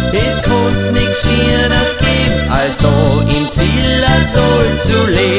Es kommt nix Schöneres geben, als da im Zillertal zu leben.